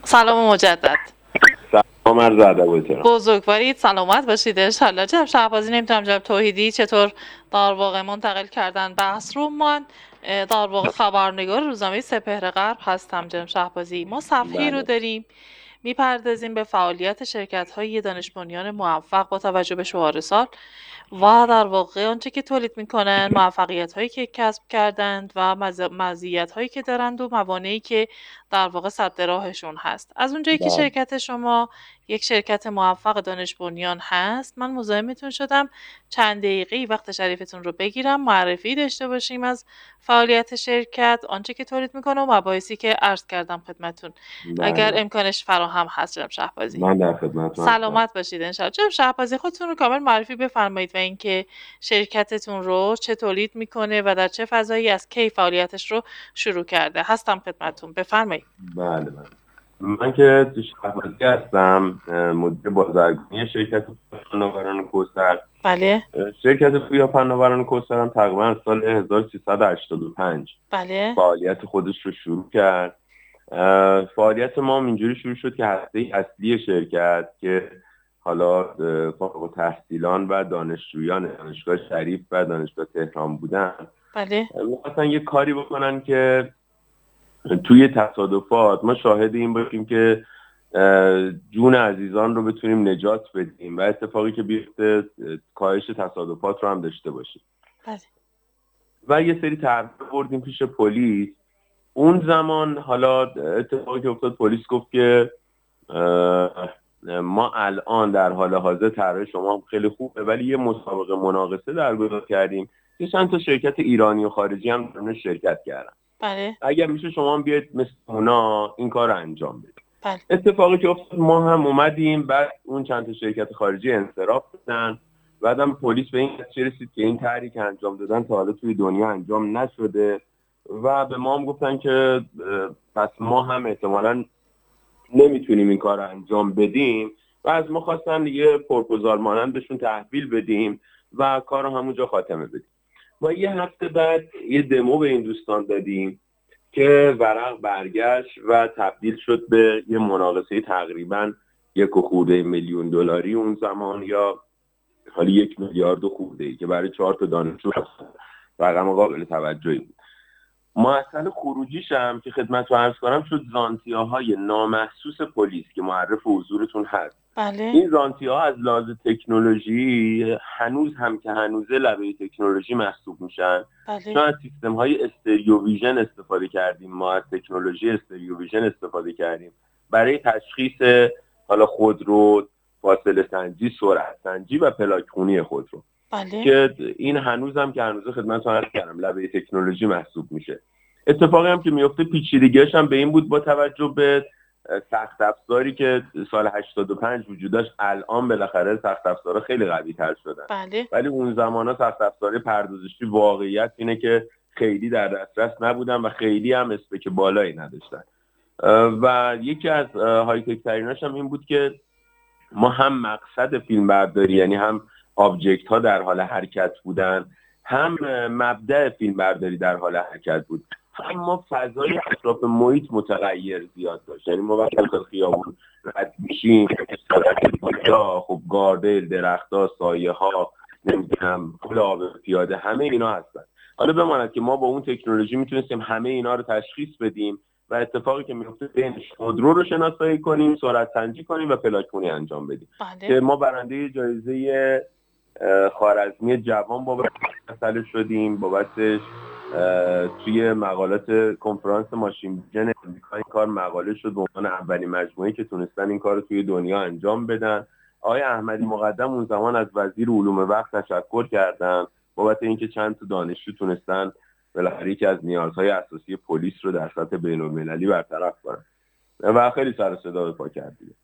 سلام مجدد. سلام عرض ادب و احترام. بزرگوارید، سلامت باشید انشالله. جناب شهبازی نمیتونم جناب توحیدی چطور در واقع منتقل کردن بحث رو. من در واقع خبرنگار روزنامه سپهر غرب هستم جناب شهبازی. ما صفحه‌ای رو داریم میپردازیم به فعالیت شرکت‌های دانش بنیان موفق با توجه به شعار سال و در واقع آنچه که تولید میکنن، موفقیت‌هایی که کسب کردند و مزیت‌هایی که دارند و موانعی که در واقع سد راهشون هست. از اونجایی که شرکت شما یک شرکت موفق دانش بنیان هست، من مزاحمتون شدم چند دقیقه‌ای وقت شریفتون رو بگیرم، معرفی داشته باشیم از فعالیت شرکت، آنچه که تولید میکنه و مباحثی که عرض کردم خدمتتون. اگر امکانش فراهم هست جناب شهبازی. من در خدمتتون. سلامت باشید انشالله. جناب شهبازی خودتون رو کامل معرفی بفرمایید و اینکه شرکتتون رو چه تولید میکنه و در چه فضایی از کی فعالیتش رو شروع کرده. هستم خدمتتون، بفرمایید. بله. من که شهبازی هستم، مدیر بازرگانی شرکت فناوران کوثر. بله. شرکت پویا فناوران کوثر هم تقریبا از سال 1385 بله. فعالیت خودش رو شروع کرد. فعالیت ما اینجوری شروع شد که هسته اصلی شرکت که حالا فارغ التحصیلان و دانشجویان دانشگاه شریف و دانشگاه تهران بودن. بله. می‌خواستن یه کاری بکنن که توی تصادفات ما شاهد این باشیم که جون عزیزان رو بتونیم نجات بدیم و اتفاقی که بیفته کاهش تصادفات رو هم داشته باشیم. بله. و یه سری طرح بردیم پیش پلیس. اون زمان حالا اتفاقی که افتاد، پلیس گفت که ما الان در حال حاضر طرح شما خیلی خوبه ولی یه مسابقه مناقصه برگزار کردیم که چند تا شرکت ایرانی و خارجی هم درون شرکت کردن. بله. اگر میشه شما هم بیاید مثل اونا این کار رو انجام بدید. بله. اتفاقی که افتاد، ما هم اومدیم، بعد اون چند تا شرکت خارجی انصراف دادن. بعدم پلیس به این نتیجه رسید که این طرحی که انجام دادن تا حالا توی دنیا انجام نشده و به ما هم گفتن که پس ما هم احتمالاً نمیتونیم این کار رو انجام بدیم و از ما خواستن دیگه پروپوزال مانند بهشون تحویل بدیم و کار رو همونجا خاتمه بدیم. ما یه هفته بعد یه دمو به این دوستان دادیم که ورق برگشت و تبدیل شد به یه مناقصه تقریباً 1.4 میلیون دلاری اون زمان، یا حالی 1 میلیارد خورده‌ای که برای 4 تا دانشجو رقم قابل توجهی بود. معطل خروجیش هم که خدمت رو عرض کنم شد زانتیاهای نامحسوس پلیس که معرف حضورتون هست. بله. این زانتیاها از لحاظ تکنولوژی هنوز هم که هنوزه لبه تکنولوژی محسوب میشن. بله. چون از سیستم های استریو ویژن استفاده کردیم، ما از تکنولوژی استریو ویژن استفاده کردیم برای تشخیص حالا خودرو، فاصله سنجی، سرعت سنجی و پلاک خونی خودرو. بله. که این هنوز هم که هنوز خدمتتون عرض کردم لبه تکنولوژی محسوب میشه. اتفاقی هم که میفته پیچیدگیش هم به این بود با توجه به سخت افزاری که سال 85 وجود داشت، الان بالاخره سخت افزارها خیلی قوی تر شدن. بله. ولی اون زمانا سخت افزاری پردازشی واقعیت اینه که خیلی در دسترس نبودن و خیلی هم اسپک بالایی نداشتن. و یکی از های تک تریناش هم این بود که ما هم مقصد فیلم برداری، یعنی هم آبجکت ها در حال حرکت بودن، هم مبدأ فیلم برداری در حال حرکت بود، هم ما فضای اطراف محیط متغیر زیاد داشت. یعنی ما وقتی از خیابون رد میشیم، خب گاردل، درخت‌ها، سایه‌ها، نمیدونم پل آب پیاده، همه اینا هستن. حالا بماند که ما با اون تکنولوژی میتونستیم همه اینا رو تشخیص بدیم و اتفاقی که میفته بینش خودرو رو شناسایی کنیم، سرعت سنجی کنیم و پلاک‌خونی انجام بدیم. که ما برنده جایزه خوارزمی جوان بابت مسئله شدیم، بابتش توی مقالات کنفرانس ماشین ویژن امریکا این کار مقاله شد به عنوان اولین مجموعه‌ای که تونستن این کار رو توی دنیا انجام بدن. آقای احمدی مقدم اون زمان از وزیر علوم وقت تشکر کردن بابت اینکه چند تا دانشجو تونستن بالاخره یکی از نیازهای اساسی پلیس رو در سطح بین‌المللی برطرف کنن و خیلی سر و صدا به پا کردیم.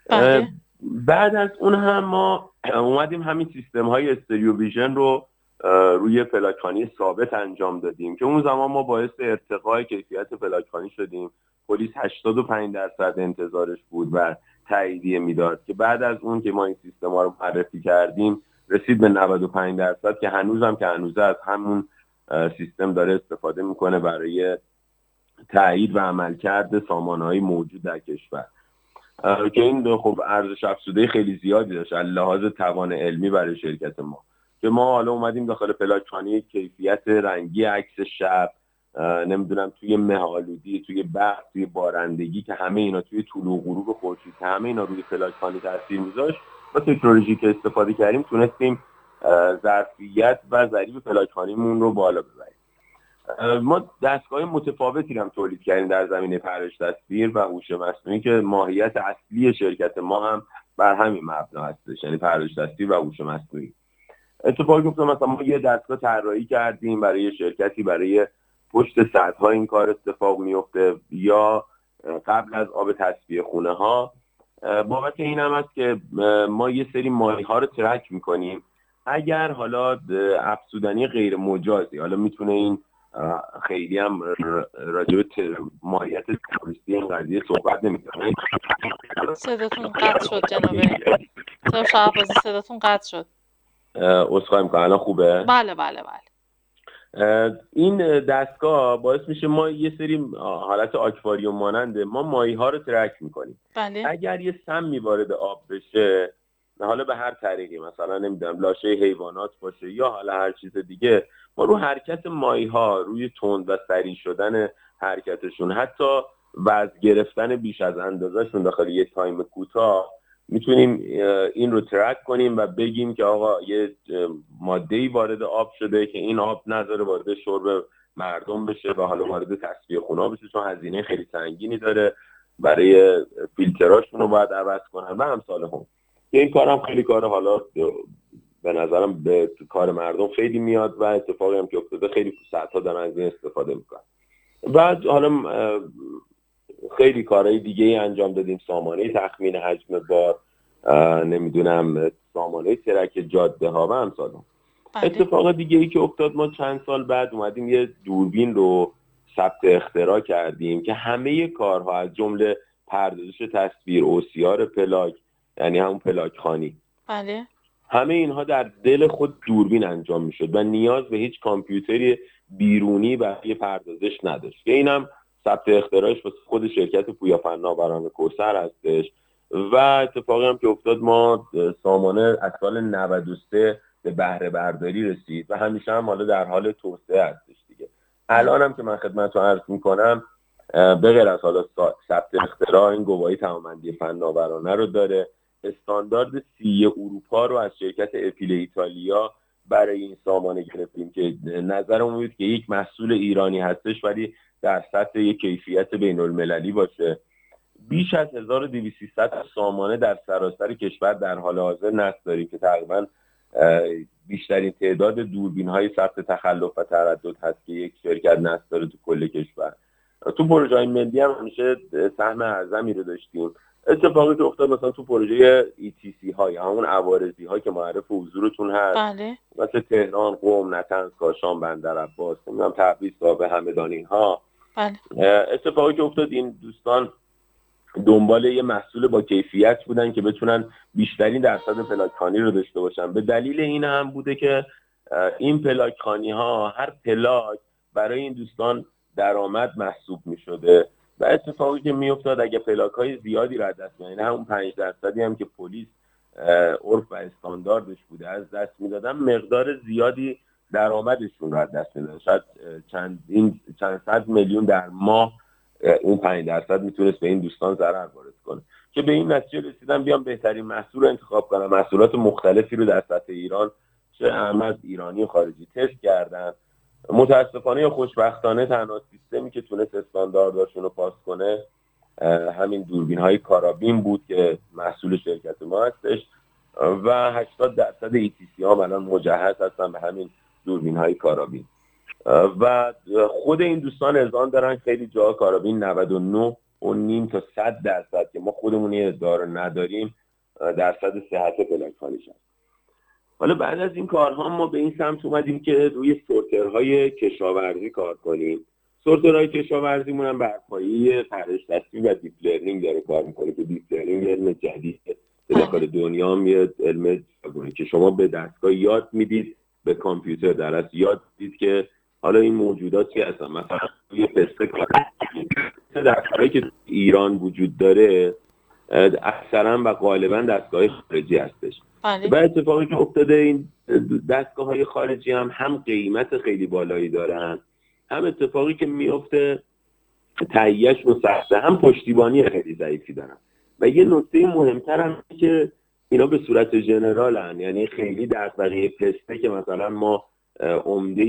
بعد از اون هم ما اومدیم همین سیستم های استریو ویژن رو روی پلاک‌خوانی ثابت انجام دادیم که اون زمان ما باعث ارتقای کیفیت پلاک‌خوانی شدیم. پلیس 85% انتظارش بود و تاییدیه میداد که بعد از اون که ما این سیستم ها رو معرفی کردیم رسید به 95% که هنوزم که هنوزه از همون سیستم داره استفاده میکنه برای تایید و عملکرد سامانه‌های موجود در کشور که این خب ارزش افزوده خیلی زیادی داشت از لحاظ توان علمی برای شرکت ما، که ما حالا اومدیم داخل پلاک‌خوانی کیفیت رنگی عکس شب، نمیدونم توی مه‌آلودی، توی برق، توی بارندگی، که همه اینا توی طلوع و غروب خورشید، که همه اینا روی پلاک‌خوانی تاثیر میذاشت. با تکنولوژی که استفاده کردیم تونستیم ظرفیت و ظریف پلاک‌خوانیمون رو بالا ببریم. ما دستگاه متفاوتی هم تولید کردیم در زمینه پرورش تصویر و هوش مصنوعی که ماهیت اصلی شرکت ما هم بر همین مبنا هستش، یعنی پرورش تصویر و هوش مصنوعی. اتفاقی افتاد مثلا ما یه دستگاه طراحی کردیم برای شرکتی، برای پشت سدها این کار اتفاق میفته یا قبل از آب تصفیه خونه ها. بابت این هم هست که ما یه سری مایع ها رو ترک میکنیم. اگر حالا افزودنی غیر مجازی، حالا میتونه این خیلی هم راجع به ماهیت تروریستی این قضیه صحبت نمیکنه. صداتون قطع شد جناب شهبازی، صداتون قطع شد. عذرخواهی میکنم، الان خوبه؟ بله بله بله. این دستگاه باعث میشه ما یه سری حالت آکواریوم ماننده ما ماهی ها رو ترک میکنیم. بله. اگر یه سمی وارد آب بشه، حالا به هر طریقی، مثلا نمیدونم لاشه حیوانات باشه یا حالا هر چیز دیگه، ما رو حرکت ماهی ها، روی تند و سریع شدن حرکتشون، حتی وزن گرفتن بیش از اندازهشون داخل یه تایم کوتاه، میتونیم این رو ترک کنیم و بگیم که آقا یه ماده‌ای وارد آب شده که این آب نذاره وارد شرب مردم بشه و حالا وارد تصفیه خونه بشه، چون هزینه خیلی سنگینی داره، برای فیلتراشون رو باید عوض کنن و امثال هم. این کارم خیلی کار، حالا به نظرم به کار مردم خیلی میاد و اتفاقی هم که افتاده خیلی ساعت‌ها دارن از این استفاده میکنن. و حالا خیلی کارهای دیگه ای انجام دادیم، سامانه تخمین حجم بار، نمیدونم سامانه ترک جاده ها و امثال هم. اتفاق دیگه ای که افتاد، ما چند سال بعد اومدیم یه دوربین رو ثبت اختراع کردیم که همه کارها از جمله پردازش تصویر، OCR پلاک، یعنی همون پلاک خوانی، بله، همه اینها در دل خود دوربین انجام میشد و نیاز به هیچ کامپیوتری بیرونی برای پردازش نداشت. که اینم ثبت اختراعش واسه خود شرکت پویا فناوران کوثر هستش. و اتفاقی هم که افتاد، ما سامانه از سال 93 به بهره برداری رسید و همیشه هم حالا در حال توسعه هستش دیگه. الان هم که من خدمتتون عرض میکنم، به غیر از حالا ثبت اختراع، این گواهی تمام‌بندی فناورانه رو داره. استاندارد CE اروپا رو از شرکت اپیل ایتالیا برای این سامانه گرفتیم که نظرمون بود که یک محصول ایرانی هستش ولی در سطح یک کیفیت بین المللی باشه. بیش از 1200 سامانه در سراسر کشور در حال حاضر نصب داریم که تقریبا بیشترین تعداد دوربین های ثبت تخلف و تردد هست که یک شرکت نصب داره تو کل کشور. تو پروژه های ملی هم همیشه سهم اعظمی رو داشتیم. اتفاقی که افتاد مثلا تو پروژه ETC ها یا همون عوارضی ها که معرف حضورتون هست، بله، مثل تهران، قم، نطنز، کاشان، بندرعباس، نمیدونم تبریز، سابه، همدان، اینها، بله، اتفاقی که افتاد این دوستان دنبال یه محصول با کیفیت بودن که بتونن بیشترین درصد پلاک‌خوانی رو داشته باشن. به دلیل این هم بوده که این پلاک‌خوانی ها، هر پلاک برای این دوستان درآمد محسوب می شده و اتفاقی که می افتاد اگه پلاک‌های زیادی رو از دست می‌دادن، همون 5% هم که پلیس عرف و استانداردش بوده از دست می‌دادن، مقدار زیادی درآمدشون رو از دست می‌دادن. شاید چند صد میلیون در ماه اون 5% میتونست به این دوستان ضرر وارد کنه. که به این نتیجه رسیدن بیان بهترین محصول رو انتخاب کنن. محصولات مختلفی رو در سطح ایران، چه از ایرانی و خارجی، تست کردن. متاسفانه یا خوشبختانه تنها سیستمی که تونست استاندارداشون رو پاس کنه همین دوربین های کارابین بود که محصول شرکت ما هستش و 80% ETC ها الان مجهز هستن به همین دوربین های کارابین. و خود این دوستان اذعان دارن خیلی جاها کارابین 99.5 تا 100% که ما خودمون یه ادعا رو نداریم درصد صحت پلاک‌خوانیش هست. حالا بعد از این کارها ما به این سمت اومدیم که روی سورترهای کشاورزی کار کنیم. سورترهای کشاورزیمون هم بر پایه پرورش تصویر و دیپ لرنینگ داره کار میکنه که دیپ لرنینگ علم جدید به داخل دنیا هم یه علم که شما به دستگاه یاد میدید، به کامپیوتر در اصل یاد میدید که حالا این موجوداتی هستن، مثلا توی پسته دستگاهی که ایران وجود داره اکثرا و غالبا دستگاه خارجی هستش. و اتفاقی که افتاده این دستگاه‌های خارجی هم قیمت خیلی بالایی دارن، هم اتفاقی که میفته تهیه‌شون سخته، هم پشتیبانی خیلی ضعیفی دارن. و یه نکته مهمتر هم که اینا به صورت جنرالن، یعنی خیلی دغدغه پسته که مثلا ما عمده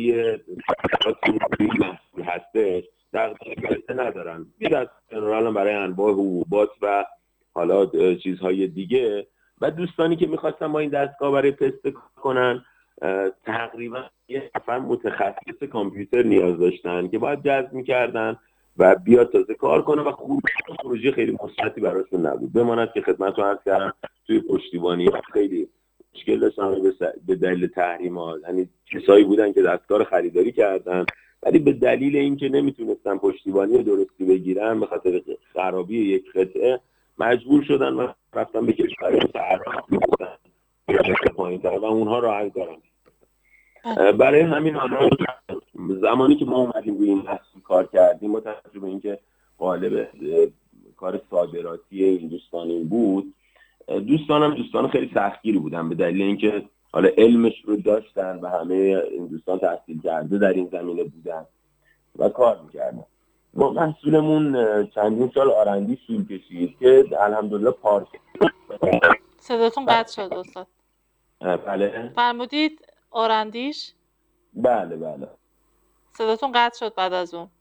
محصول هستش دغدغه پسته ندارن، یه دست جنرال برای انواع حبوبات و حالا چیزهای دیگه. و دوستانی که میخواستن با این دستگاه برای پسته کنن تقریبا یه نفر متخصص کامپیوتر نیاز داشتن که باید جذب میکردن و بیاد تازه کار کنه و خروجی خیلی مثبتی براشون نبود. بماند که خدمتتون عرض کردم توی پشتیبانی خیلی مشکل داشتن به دلیل تحریمات، یعنی کسایی بودن که دستگاه خریداری کردن ولی به دلیل اینکه نمیتونستن پشتیبانی درستی بگیرن به خاطر خرابی یک قطعه مجبور شدن و رفتن به کشورهای مثل عراق پایین‌تر و اونها راحت دارن. برای همین حالا زمانی که ما اومدیم روی این محصول کار کردیم با توجه به اینکه قالب کار صادراتی این دوستان بود، دوستان خیلی سختگیری بودن به دلیل اینکه حالا علمش رو داشتن و همه این دوستان تحصیل کرده در این زمینه بودن و کار میکردن. ما محصولمون چندین سال آرندی طول کشید که الحمدلله پارک. صداتون قطع شد استاد. بله فرمودید آرندیش؟ بله صداتون قطع شد بعد از اون.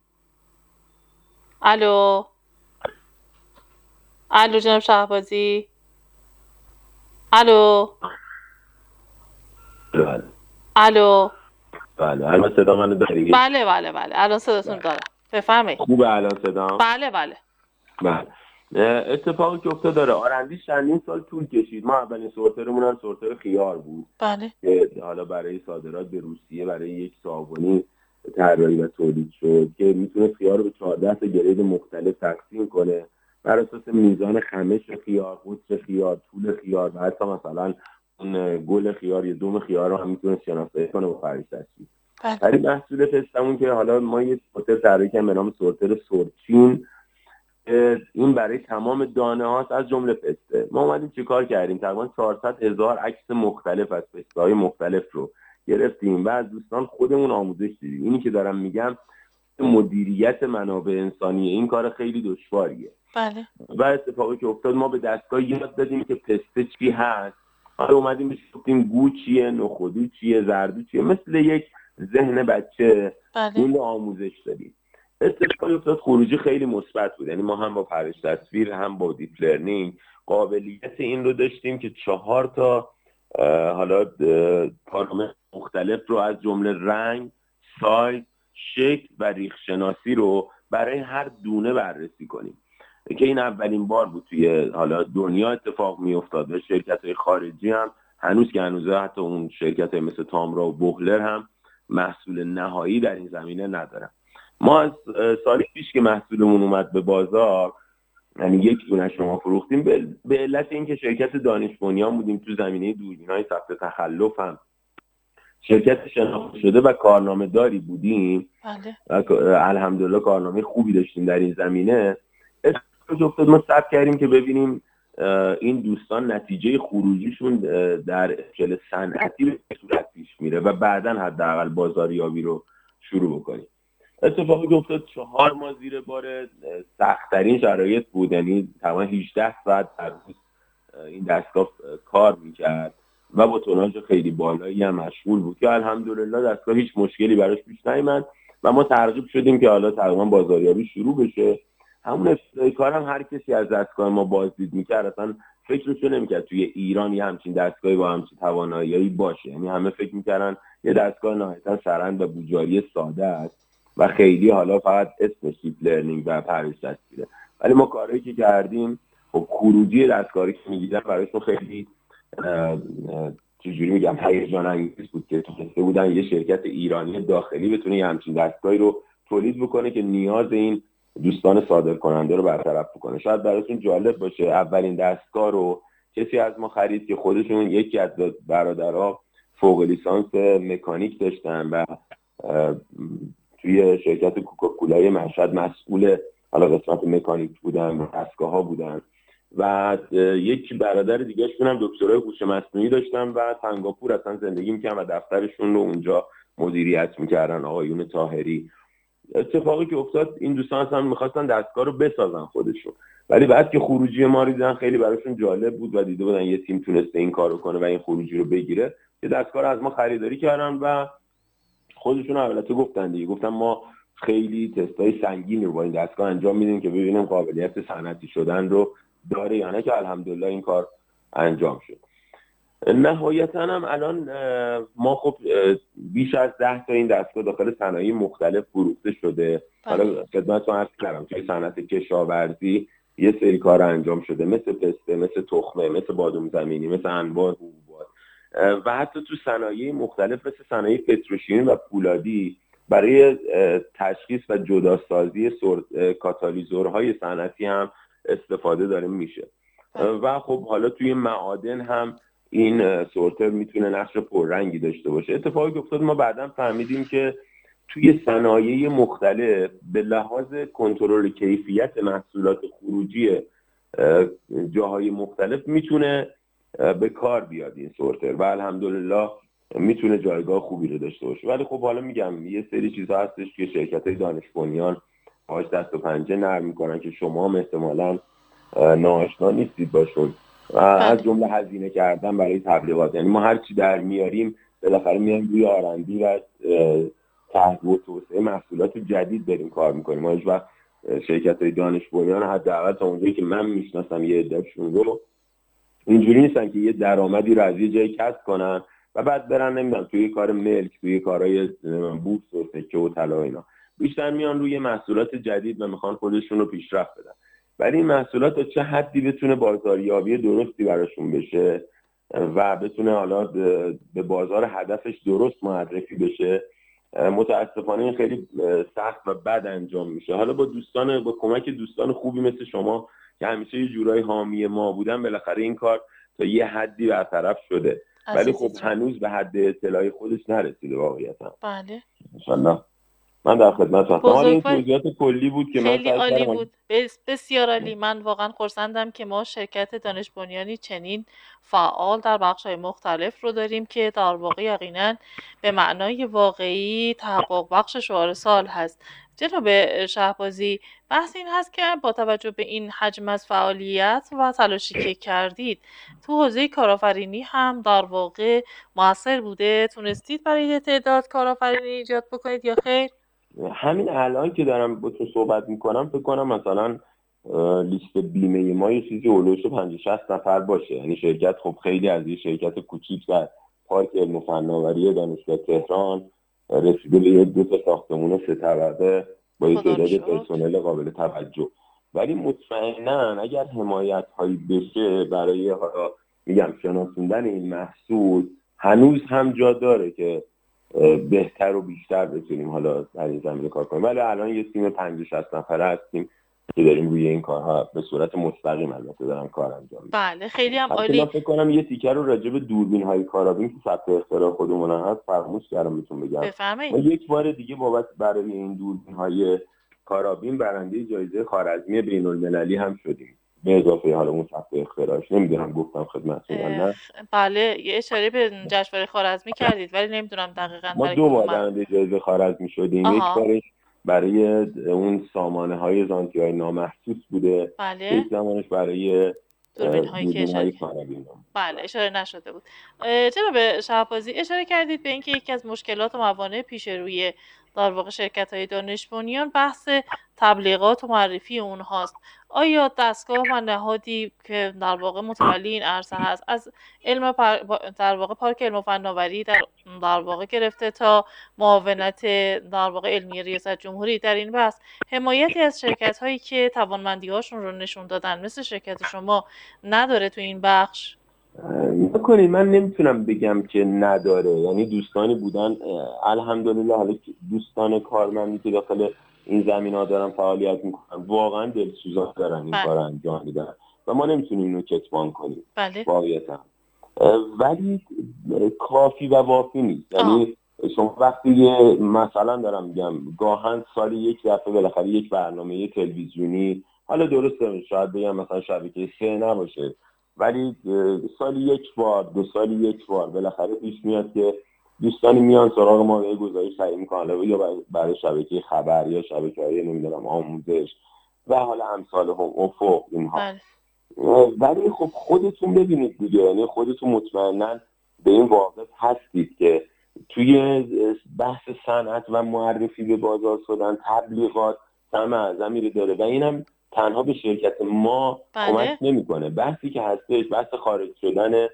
الو جناب شهبازی؟ الو الو بله الان صدا منو داری؟ بله الان صداتون دارم. بفرمایید. خوبه الان صدا؟ بله. اتفاقی که افتاد داره آرندی چندین سال طول کشید. ما اولین سورترمون هم سورتر خیار بود. بله. که حالا برای صادرات به روسیه برای یک صابونی طراحی و تولید شد که میتونه خیار رو به 14 تا گرید مختلف تقسیم کنه بر اساس میزان خمش خیار، قطر خیار، طول خیار و حتی مثلا اون گل خیار یا دوم خیار رو هم میتونه شناسایی کنه با فرش تصویر. ولی محصول پستمون که حالا ما یه سورتر طراحی کردیم به نام سورتر سورچین، این برای تمام دانه هاست از جمله پسته. ما اومدیم چیکار کردیم؟ تقریبا 400,000 عکس مختلف از پسته های مختلف رو گرفتیم و از دوستان خودمون آموزش دیدیم. اینی که دارم میگم مدیریت منابع انسانی این کار خیلی دشواریه. بله. و اتفاقی که افتاد ما به دستگاه یاد دادیم که پسته چی هست. حالا اومدیم بهش گفتیم گو چیه، نخودو چیه، زردو چیه، مثل یک ذهن بچه. این رو آموزش دادیم. اتفاقی افتاد خروجی خیلی مثبت بود. یعنی ما هم با پرش تصویر هم با دیپ لرنینگ قابلیت این رو داشتیم که 4 تا حالا پارامتر مختلف رو از جمله رنگ، سایز، شکل و ریخ شناسی رو برای هر دونه بررسی کنیم که این اولین بار بود توی حالا دنیا اتفاق می افتاد و شرکت‌های خارجی هم هنوزه حتی اون شرکت‌های مثل تامرا و بوهلر هم محصول نهایی در این زمینه ندارن. ما از سال پیش که محصولمون اومد به بازار، یعنی یک دونش رو ما فروختیم به علت اینکه شرکت دانش بنیان بودیم تو زمینه دوربین‌های ثبت تخلف هم شرکت شناخته شده و کارنامه داری بودیم. الحمدلله کارنامه خوبی داشتیم در این زمینه. افتاد ما ثبت کردیم که ببینیم این دوستان نتیجه خروجیشون در اشکال صنعتی به صورت پیش میره و بعداً حداقل بازاریابی رو شروع بکنیم. اتفاقی که افتاد 4 ماه زیر بار سخت‌ترین شرایط بود، یعنی تقریبا 18 ساعت در روز این دستگاه کار میکرد و با توناژ خیلی بالایی هم مشغول بود که الحمدلله دستگاه هیچ مشکلی براش پیش نیامد و ما ترغیب شدیم که حالا تقریبا بازاریابی شروع بشه. همون ابتدای کار هم هر کسی از دستگاه ما بازدید میکرد اصلا فکرشو نمیکرد توی ایران یه همچین دستگاهی با همچین توانایی باشه. یعنی همه فکر میکردن یه دستگاه نهایتا سرند و بوجاری ساده است و خیلی حالا فقط اسمش دیپ لرنینگ و پرش تصویره. ولی ما کارهایی که کردیم خب خروجی دستگاهی که میگیدن برایشون خیلی چجوری میگم هیجان انگیز بود که تونسته بودن یه شرکت ایرانی داخلی بتونه یه همچین دستگاهی رو تولید بکنه که نیاز این دوستان صادر کننده رو برطرف بکنه. شاید براتون جالب باشه اولین دستگاه رو کسی از ما خرید که خودشون یکی از برادرها فوق لیسانس مکانیک داشتن و توی شرکت کوکاکولای مشهد مسئول حالا قسمت مکانیک بودن، دستگاه‌ها بودن و یک برادر دیگه شون هم دکترای هوش مصنوعی داشتن و سنگاپور اصلا زندگی می‌کردن و دفترشون رو اونجا مدیریت می‌کردن، آقایون طاهری. اتفاقی که افتاد این دوستان اصلا می‌خواستن دستگاه رو بسازن خودشون، ولی بعد که خروجی ما رو دیدن خیلی براشون جالب بود و دیده بودن یه تیم تونسته این کارو کنه و این خروجی رو بگیره، یه دستگاه رو از ما خریداری کردن و خودشون البته گفتن ما خیلی تستای سنگینی رو با این دستگاه انجام میدیم که ببینیم قابلیت صنعتی شدن رو داره یا نه، که الحمدلله این کار انجام شد. نهایتا هم الان ما خب بیش از 10 تا این دستگاه داخل صنایع مختلف فروخته شده. حالا خدمتتون عرض کردم توی صنعت کشاورزی یه سری کار انجام شده، مثل پسته، مثل تخمه، مثل بادام زمینی، مثل انواع حبوبات و حتی تو صنایع مختلف مثل صنایع پتروشیمی و پولادی برای تشخیص و جداسازی کاتالیزورهای صنعتی هم استفاده داره میشه. و خب حالا توی معادن هم این سورتر میتونه نقش پررنگی داشته باشه. اتفاقی که افتاد ما بعداً فهمیدیم که توی صنایع مختلف به لحاظ کنترل کیفیت محصولات خروجی جاهای مختلف میتونه به کار بیاد این سورتر و الحمدلله میتونه جایگاه خوبی رو داشته باشه. ولی خب حالا میگم یه سری چیزا هستش که شرکت‌های دانش بنیان باهاش دست و پنجه نرم میکنن که شما هم احتمالاً ناآشنا نیستید باشون و از جمله هزینه کردن برای تبلیغات. یعنی ما هر چی در میاریم بالاخره میایم روی آرندی و تحقیق و توسعه محصولات جدید بریم کار میکنیم. ما هیچ وقت شرکت‌های دانش بنیان حداقل تا اونجایی که من میشناسم یه عده‌شون رو اینجوری نیستن که یه درآمدی رو از یه جایی کسب کنن و بعد برن نمیدونم توی کار ملک، توی کارهای بورس و سکه و طلا و اینا. بیشتر میان روی محصولات جدید و میخوان خودشون رو پیشرفت بدن. ولی این محصولات تا چه حدی بتونه بازاریابی درستی براشون بشه و بتونه حالا به بازار هدفش درست معرفی بشه، متاسفانه این خیلی سخت و بد انجام میشه. حالا با کمک دوستان خوبی مثل شما که همیشه یه جورای حامی ما بودن بالاخره این کار تا یه حدی برطرف شده، ولی خب هنوز به حد اطلاعی خودش نرسیده واقعیتا. بله انشالله. من در خدمت هستم. حالا این توضیحات کلی بود که خیلی عالی بود، بسیار عالی. من واقعا خرسندم که ما شرکت دانش بنیانی چنین فعال در بخش‌های مختلف رو داریم که در واقع یقینا به معنای واقعی تحقق بخش شعار سال هست. جناب شهبازی، بحث این هست که با توجه به این حجم از فعالیت و تلاشی که کردید تو حوزه کارآفرینی هم در واقع موثر بوده؟ تونستید برای تعداد کارآفرینی ایجاد بکنید یا خیر؟ همین الان که دارم با تو صحبت میکنم فکر کنم مثلا لیست بیمه ما یه چیزی اولوش 50-60 نفر باشه. یعنی شرکت خب خیلی از یه شرکت کوچیک در پارک علم و فناوری دانشگاه تهران رسیده به یه 2 تا ساختمون 3 طبقه با یه تعداد پرسنل قابل توجه. ولی مطمئنا اگر حمایت هایی بشه برای میگم شناسوندن این محصول هنوز هم جا داره که بهتر و بیشتر بتونیم حالا در این زمینه کار کنیم. ولی الان یه تیم 50-60 نفره هستیم که داریم روی این کارها به صورت مستقیم البته دارم کار انجام میدم. بله خیلی هم عالی. من فکر کنم یه تیکر رو راجع به دوربین های کارابین که ثبت اختراع خودمون هست فراموش کردم بهتون بگم. بفرمایید. ما یک بار دیگه بابت برای این دوربین های کارابین برنده جایزه خوارزمی بین‌المللی هم شدیم. به اضافه حالا اون ثبت اختراعش نمیدونم گفتم خدمتتون نه. بله یه اشاره به جشنواره خوارزمی کردید ولی نمیدونم دقیقاً ما 2 بار برنده جایزه خوارزمی شدیم. یک بارش برای اون سامانه های زانتی های نامحسوس بوده. بله. یک زمانش برای دوربین های کارابین. بله اشاره نشده بود. جناب شهبازی اشاره کردید به اینکه یکی از مشکلات و موانع پیش روی در واقع شرکت‌های دانش بنیان بحث تبلیغات و معرفی اونهاست. آیا دستگاه و نهادی که در واقع متولی این عرصه هست از در واقع پارک علم و فناوری در واقع گرفته تا معاونت در واقع علمی ریاست جمهوری در این بحث حمایتی از شرکت‌هایی که توانمندی‌هاشون رو نشون دادن مثل شرکت شما نداره تو این بخش؟ نکنید من نمیتونم بگم که نداره. یعنی دوستانی بودن الحمدلله، حالا دوستان کارمندی که داخل این زمینه‌ها دارن فعالیت میکنن واقعا دلسوزا دارن این کار انجام میدن و ما نمیتونیم اینو کتمان کنیم واقعیتا. ولی کافی و وافی نیست. یعنی شما وقتی مثلا دارم میگم گاهن سالی یک دفعه بالاخره یک برنامه تلویزیونی، حالا درسته شاید بگم مثلا شبکه 3 نباشه، ولی سالی یک بار 2 سالی یک بار بالاخره پیش میاد که دوستانی میان سراغ ما و گزارش تهیه میکنن، یا برای شبکه خبر یا شبکه‌های نمیدونم آموزش و حالا امثال هم افق اینها. بله. ولی خب خودتون ببینید دیگه، یعنی خودتون مطمئناً به این واقع هستید که توی بحث صنعت و معرفی به بازار شدن تبلیغات سهم اعظمی رو داره و اینم تنها به شرکت ما کمک نمیکنه. بحثی که هستش بحث خارج شدن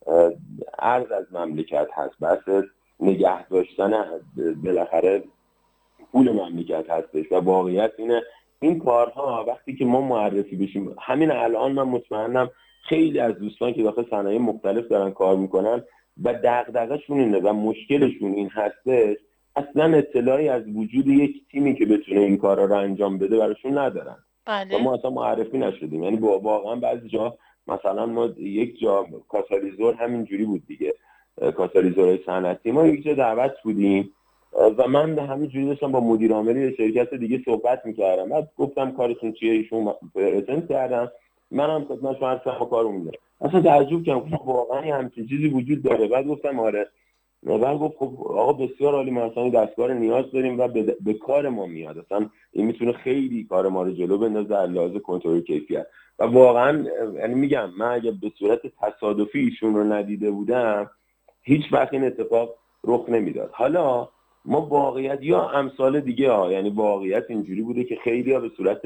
ارز از مملکت هست، بحث نگه داشتن بالاخره پول مملکت هستش و واقعیت اینه این کارها وقتی که ما معرفی بشیم، همین الان من مطمئنم خیلی از دوستان که داخل صنایع مختلف دارن کار میکنن و دغدغه‌شون اینه و مشکلشون این هستش، اصلا اطلاعی از وجود یک تیمی که بتونه این کارا رو انجام بده براشون ندارن. بله. و ما اصلا معرفی نشدیم. یعنی واقعا بعضی جا مثلا ما یک جا کاتالیزور همینجوری بود دیگه، کاتالیزورهای صنعتی ما یک جا دعوت بودیم و من همینجوری داشتم با مدیر عامل شرکت دیگه صحبت میکردم، بعد گفتم کارتون چیه، ایشون پرزنت کردن، منم خدمتشون عرض کردم کارمون داره. اصلا تعجب کردم واقعا همچین چیزی وجود داره. بعد گفتم آره. بعد گفت خب آقا بسیار عالی، ما اصلا دستگاه نیاز داریم و به کار ما میاد، اصلا این میتونه خیلی کار ما رو جلو بندازه در لحاظ کنترل کیفیت. و واقعا یعنی میگم من اگه به صورت تصادفی ایشون رو ندیده بودم هیچ وقت این اتفاق رخ نمیداد. حالا ما واقعیت یا امثال دیگه یعنی واقعیت اینجوری بوده که خیلی ها به صورت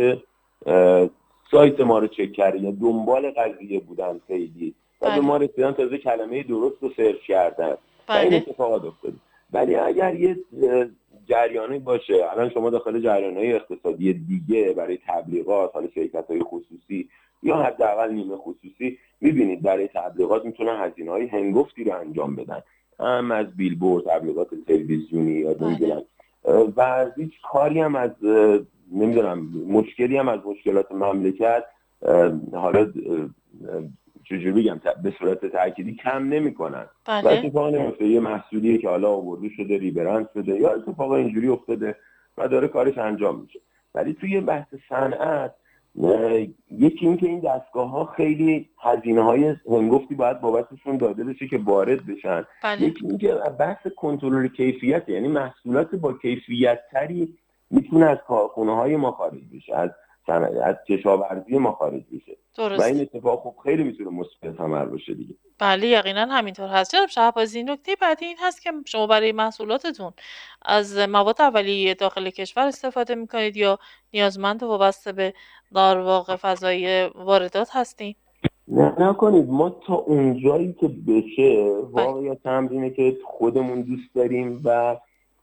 سایت ما رو چک کردن یا دنبال قضیه بودن خیلی و به ما رسیدن تازه کلمه درست رو سرچ کردن و این اتفاقات افتاده. ولی اگر یه جریانی باشه، الان شما داخل جریان‌های اقتصادی دیگه برای تبلیغات، حالا شرکت‌های خصوصی یا حداقل نیمه خصوصی، می‌بینید برای تبلیغات میتونن هزینه‌های هنگفتی رو انجام بدن، هم از بیلبورد، تبلیغات تلویزیونی یا نمیدونم و از هیچ کاری هم از نمیدونم مشکلی هم از مشکلات مملکت حالا چجوری بگم به صورت تأکیدی کم نمی‌کنن. و اتفاقا نمیفته یه محصولیه که حالا آورده شده ریبرند شده یا اتفاقا اینجوری افتاده و داره کارش انجام میشه. ولی توی بحث صنعت یکی این که این دستگاه‌ها خیلی هزینه‌های هنگفتی باید بابتشون داده بشه که وارد بشن. یکی این که بحث کنترل کیفیت، یعنی محصولات با کیفیت تری میتونه از کارخونه‌های ما خارج بشه، از کشاورزی ما خارج بشه. و این اتفاق خب خیلی میتونه مثبت ثمر باشه دیگه. بله یقینا همینطور هست. جناب شهبازی، نکته بعدی این هست که شما برای محصولاتتون از مواد اولیه داخل کشور استفاده میکنید یا نیازمند وابسته به در واقع فضای واردات هستین؟ نه کنید، ما تا اونجایی که بشه واقعیت اینه که خودمون دوست داریم و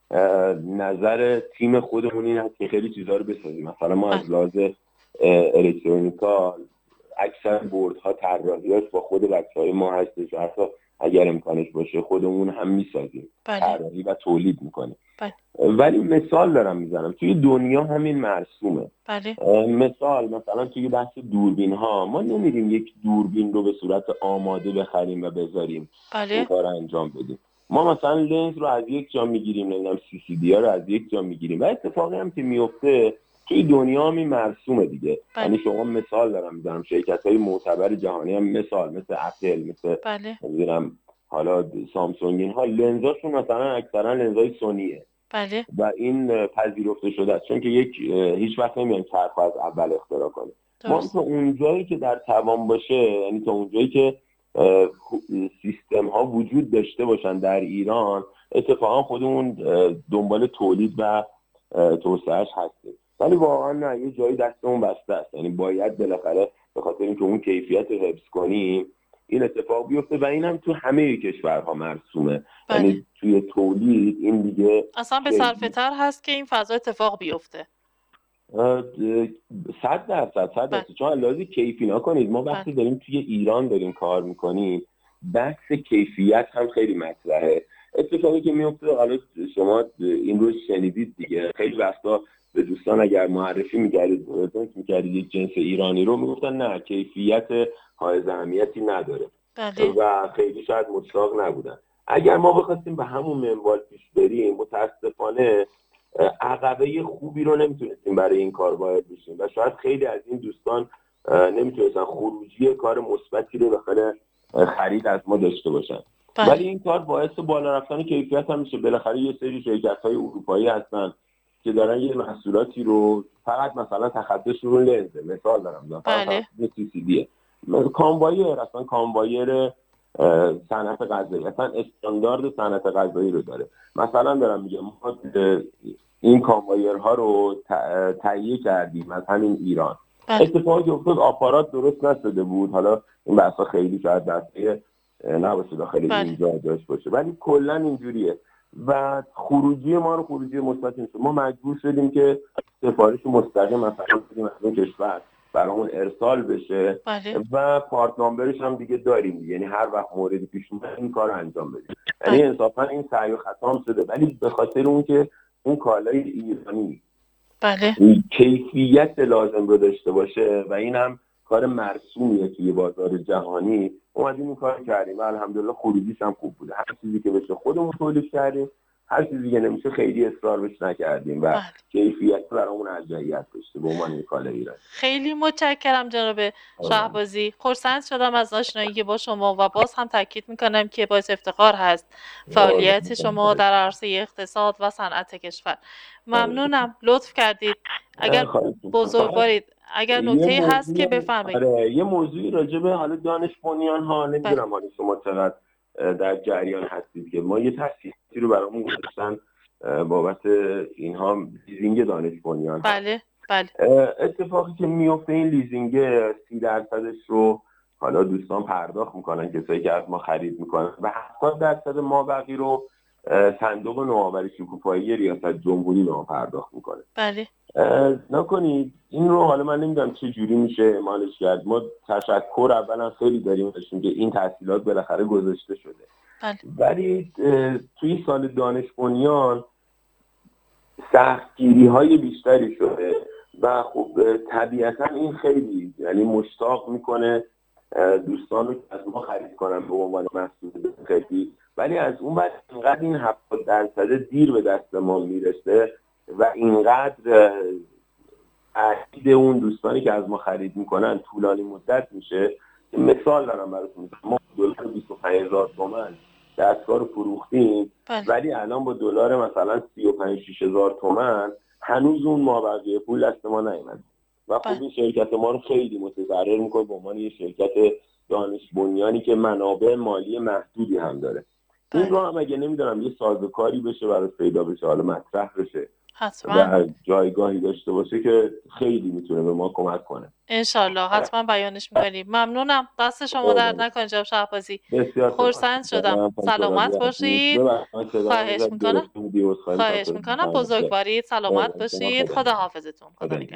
نظر تیم خودمون این هست که خیلی چیزا رو بسازیم. مثلا ما از لحاظ الکترونیکال اکثر بوردها طراحیاش با خود بچه‌های ما هستش، حتی اگر امکانش باشه خودمون هم میسازیم، طراحی و تولید میکنیم. ولی مثال دارم میزنم توی دنیا همین مرسومه. مثلا توی بحث دوربین ها ما نمیریم یک دوربین رو به صورت آماده بخریم و بذاریم این کار انجام بدیم. ما مثلا لنز رو از یک جا میگیریم، نمیدونم CCD ها رو از یک جا میگیریم و اتفاقی هم که میفته توی دنیا همین مرسومه دیگه. یعنی شما مثال دارم میزنم شرکت‌های معتبر جهانی هم مثل اپل، مثل نمیدونم حالا سامسونگ، اینها لنزاشون مثلا اکثرا لنزای سونیه و این پذیرفته شده است چون که هیچ وقت نمیان چرخ از اول اختراع کنه. ما تا اونجایی که در توان باشه، یعنی تا اونجایی که سیستم ها وجود داشته باشن در ایران، اتفاقا خودمون دنبال تولید و توسعهش هستیم. ولی واقعا نه، یه جایی دستمون بسته است، یعنی باید بالاخره به خاطر اینکه اون کیفیت رو حفظ کنیم این اتفاق بیفته و اینم تو همه کشورها مرسومه. یعنی توی تولید این دیگه اصلا به صرفه تر هست که این فضا اتفاق بیفته. 100% چون لازم کیفی نکنید. ما وقتی داریم توی ایران داریم کار میکنیم بحث کیفیت هم خیلی مطرحه. اتفاقی که میفته، حالا شما این رو شنیدید دیگه، خیلی وقتا به دوستان اگر معرفی میکردید یک جنس ایرانی رو میگفتن نه کیفیت حائز اهمیتی نداره و خیلی شاید مطلق نبودن. اگر ما بخواستیم به همون منوال پیش بریم متاسفانه عقبه خوبی رو نمیتونستیم برای این کار وارد بشیم و شاید خیلی از این دوستان نمیتونستن خروجی کار مثبتی رو داخل خرید از ما داشته باشن. ولی این کار باعث بالا رفتن کیفیت هم میشه. بالاخره یه سری شرکت‌های اروپایی هستن که دارن یه محصولاتی رو فقط مثلا تخصص رو لنزه، مثال دارم فقط CCD کاموایر، اصلا کاموایر صنعت غذایی، اصلا استاندارد صنعت غذایی رو داره. مثلا دارم میگم ما این کاموایرها رو تهیه کردیم از همین ایران. اتفاقی که افتاد آپارات درست نشده بود، حالا این بحثا خیلی شاید دسته نباشه داخل اینجا داشت باشه، ولی کلا اینجوریه و خروجی ما رو خروجی مثبت نیست. ما مجبور شدیم که سفارش مستقیم مثلا بدیم از اون کشور برامون ارسال بشه و پارت نامبرش هم دیگه داریم، یعنی هر وقت موردی پیش اومد این کارو انجام بدیم. یعنی انصافا این سعی و خطا هم شده، ولی به خاطر اون که اون کالای ایرانی کیفیت لازم رو داشته باشه و این هم کار مرسومیه توی بازار جهانی، اومدیم این کار کردیم و الحمدلله خروجیش هم خوب بوده. هر چیزی که بشه خودمون تولید کردیم، هر چیزی که نمیشه خیلی اصرار بهش نکردیم و کیفیت برامون ارجحیت داشته به عنوان کالای ایرانی. خیلی متشکرم جناب شهبازی. خرسند شدم از آشنایی با شما و باز هم تاکید میکنم که باعث افتخار هست فعالیت شما در عرصه اقتصاد و صنعت کشور. ممنونم، لطف کردید. اگر بزرگوارید اگر نکته هست که بفرمایید. یه موضوعی راجع به حالا دانش بنیان ها، نمیدونم حالا شما چقدر در جریان هستید که ما یه تأسیسی رو برامون گذاشتن بابت اینها لیزینگ دانش بنیان. بله. اتفاقی که میفته این لیزینگ 30% رو حالا دوستان پرداخت میکنن، کسایی که از ما خرید میکنن و 70% مابقی رو صندوق نوآوری شکوفایی ریاست جمهوری به ما پرداخت میکنه. بله. نکنید این رو، حالا من نمیدونم چه جوری میشه اعمالش کرد. ما تشکر اولا خیلی داریم ازشون که این تحصیلات بالاخره گذاشته شده. ولی توی سال دانش بنیان سختگیری های بیشتری شده و خب طبیعتا این خیلی یعنی مشتاق میکنه دوستان رو از ما خرید کنن به عنوان محصول خیلی، ولی از اون بعد اینقدر این 70% دیر به دست ما میرسه و اینقدر عدد اون دوستانی که از ما خرید میکنن طولانی مدت میشه. مثال دارم براتون، ما دلار 25,000 تومان دستگاه رو فروختیم ولی الان با دلار مثلا 35,000 تومان هنوز اون مابقی پول دست ما نیومد و خب این شرکت ما رو خیلی متضرر میکنه به عنوان یه شرکت دانش بنیانی که منابع مالی محدودی هم داره. این رو هم اگه نمیدونم یه سازوکاری بشه برای پیدا بشه، حالا مطرح بشه و جایگاهی داشته باشه که خیلی میتونه به ما کمک کنه. انشالله حتما بیانش میکنیم. ممنونم، دست شما درد نکنه جناب شهبازی. خرسند شدم. سلامت باشید. خواهش میکنم. بزرگوارید. سلامت باشید. خدا حافظتون. خدا نگهدار.